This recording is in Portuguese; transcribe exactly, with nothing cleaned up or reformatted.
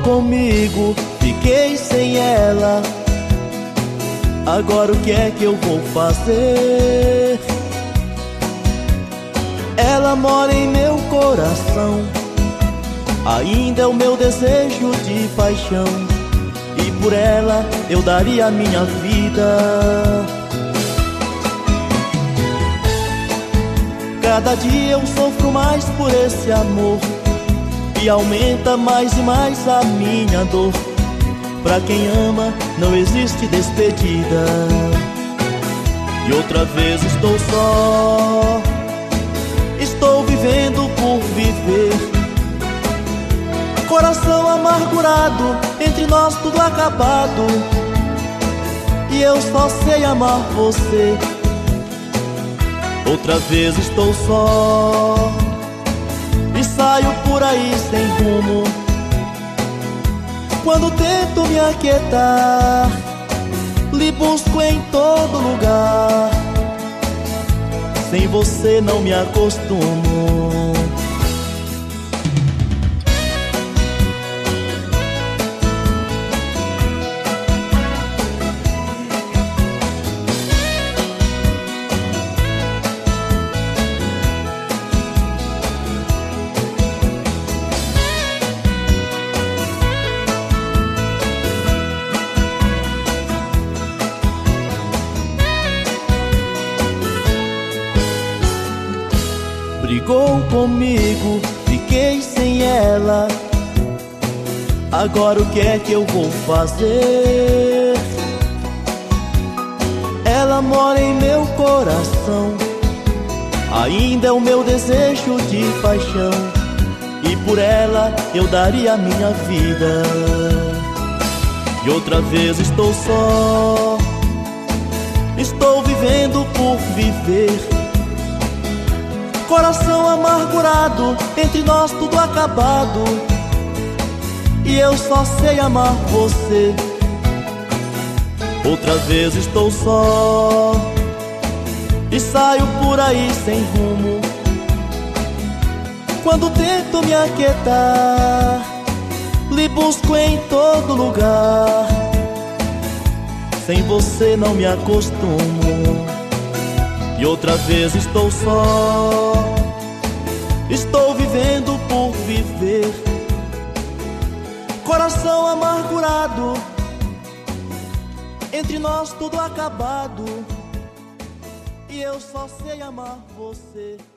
comigo, fiquei sem ela. Agora o que é que eu vou fazer? Ela mora em meu coração, ainda é o meu desejo de paixão, e por ela eu daria a minha vida. Cada dia eu sofro mais por esse amor, e aumenta mais e mais a minha dor. Pra quem ama não existe despedida. E outra vez estou só, estou vivendo por viver. Coração amargurado, entre nós tudo acabado, e eu só sei amar você. Outra vez estou só e saio por aí sem rumo. Quando tento me aquietar, lhe busco em todo lugar. Sem você não me acostumo. Brigou comigo, fiquei sem ela. Agora o que é que eu vou fazer? Ela mora em meu coração, ainda é o meu desejo de paixão, e por ela eu daria a minha vida. E outra vez estou só, estou vivendo por viver. Coração amargurado, entre nós tudo acabado, e eu só sei amar você. Outra vez estou só e saio por aí sem rumo. Quando tento me aquietar, lhe busco em todo lugar. Sem você não me acostumo. E outra vez estou só, estou vivendo por viver. Coração amargurado, entre nós tudo acabado, e eu só sei amar você.